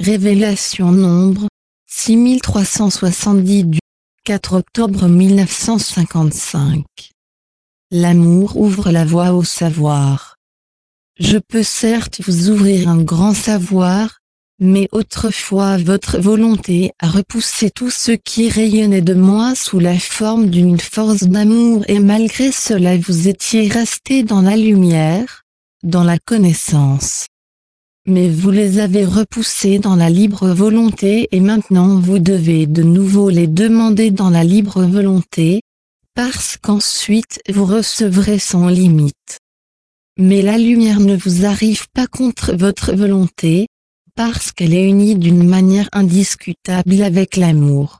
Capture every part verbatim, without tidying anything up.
Révélation Nombre, six mille trois cent soixante-dix du quatre octobre mille neuf cent cinquante-cinq. L'amour ouvre la voie au savoir. Je peux certes vous ouvrir un grand savoir, mais autrefois votre volonté a repoussé tout ce qui rayonnait de moi sous la forme d'une force d'amour et malgré cela vous étiez resté dans la lumière, dans la connaissance. Mais vous les avez repoussés dans la libre volonté et maintenant vous devez de nouveau les demander dans la libre volonté, parce qu'ensuite vous recevrez sans limite. Mais la lumière ne vous arrive pas contre votre volonté, parce qu'elle est unie d'une manière indiscutable avec l'amour.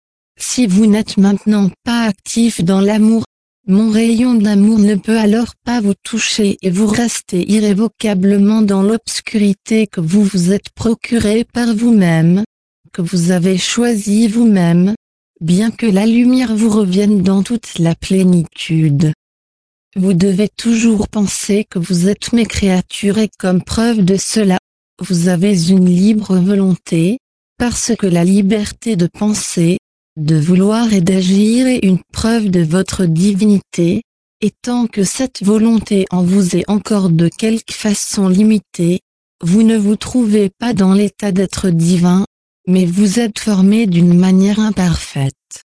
Si vous n'êtes maintenant pas actif dans l'amour, mon rayon d'amour ne peut alors pas vous toucher et vous restez irrévocablement dans l'obscurité que vous vous êtes procurée par vous-même, que vous avez choisie vous-même, bien que la lumière vous revienne dans toute la plénitude. Vous devez toujours penser que vous êtes mes créatures et comme preuve de cela, vous avez une libre volonté, parce que la liberté de penser, de vouloir et d'agir est une preuve de votre divinité, et tant que cette volonté en vous est encore de quelque façon limitée, vous ne vous trouvez pas dans l'état d'être divin, mais vous êtes formé d'une manière imparfaite.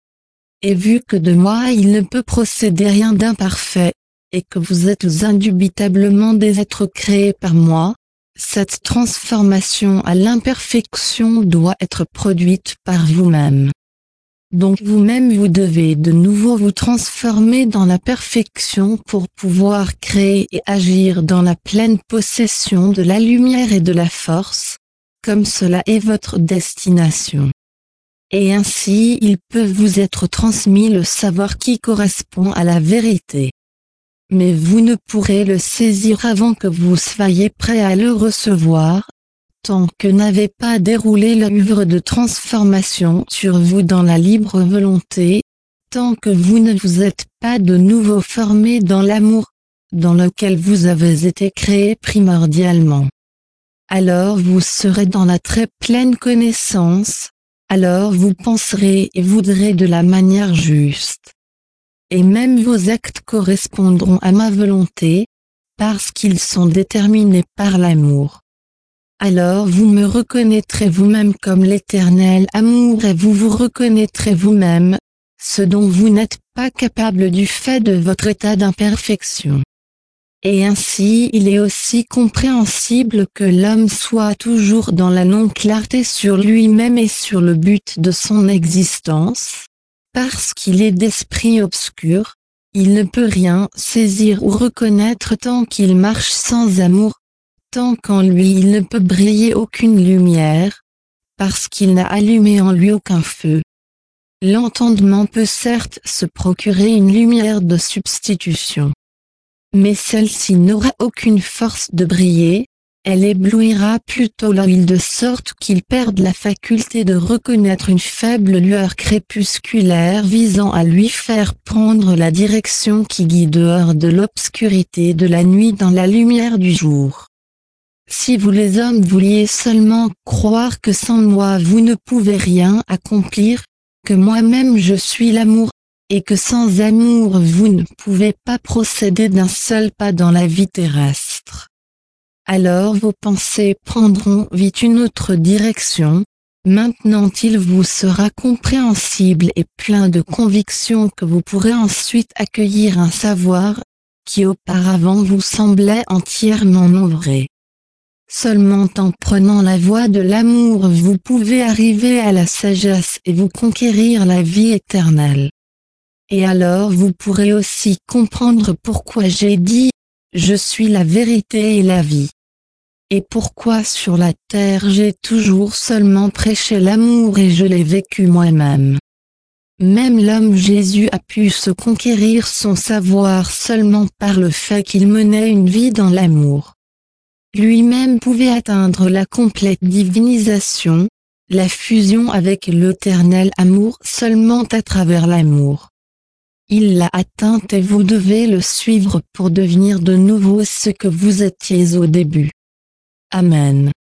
Et vu que de moi il ne peut procéder rien d'imparfait, et que vous êtes indubitablement des êtres créés par moi, cette transformation à l'imperfection doit être produite par vous-même. Donc vous-même vous devez de nouveau vous transformer dans la perfection pour pouvoir créer et agir dans la pleine possession de la lumière et de la force, comme cela est votre destination. Et ainsi il peut vous être transmis le savoir qui correspond à la vérité. Mais vous ne pourrez le saisir avant que vous soyez prêt à le recevoir, tant que n'avez pas déroulé l'œuvre de transformation sur vous dans la libre volonté, tant que vous ne vous êtes pas de nouveau formé dans l'amour, dans lequel vous avez été créé primordialement. Alors vous serez dans la très pleine connaissance, alors vous penserez et voudrez de la manière juste. Et même vos actes correspondront à ma volonté, parce qu'ils sont déterminés par l'amour. Alors vous me reconnaîtrez vous-même comme l'éternel amour et vous vous reconnaîtrez vous-même, ce dont vous n'êtes pas capable du fait de votre état d'imperfection. Et ainsi il est aussi compréhensible que l'homme soit toujours dans la non-clarté sur lui-même et sur le but de son existence, parce qu'il est d'esprit obscur, il ne peut rien saisir ou reconnaître tant qu'il marche sans amour, tant qu'en lui il ne peut briller aucune lumière, parce qu'il n'a allumé en lui aucun feu. L'entendement peut certes se procurer une lumière de substitution. Mais celle-ci n'aura aucune force de briller, elle éblouira plutôt l'œil de sorte qu'il perde la faculté de reconnaître une faible lueur crépusculaire visant à lui faire prendre la direction qui guide dehors de l'obscurité de la nuit dans la lumière du jour. Si vous les hommes vouliez seulement croire que sans moi vous ne pouvez rien accomplir, que moi-même je suis l'amour, et que sans amour vous ne pouvez pas procéder d'un seul pas dans la vie terrestre. Alors vos pensées prendront vite une autre direction, maintenant il vous sera compréhensible et plein de conviction que vous pourrez ensuite accueillir un savoir, qui auparavant vous semblait entièrement non vrai. Seulement en prenant la voie de l'amour vous pouvez arriver à la sagesse et vous conquérir la vie éternelle. Et alors vous pourrez aussi comprendre pourquoi j'ai dit « Je suis la vérité et la vie ». Et pourquoi sur la terre j'ai toujours seulement prêché l'amour et je l'ai vécu moi-même. Même l'homme Jésus a pu se conquérir son savoir seulement par le fait qu'il menait une vie dans l'amour. Lui-même pouvait atteindre la complète divinisation, la fusion avec l'éternel amour seulement à travers l'amour. Il l'a atteinte et vous devez le suivre pour devenir de nouveau ce que vous étiez au début. Amen.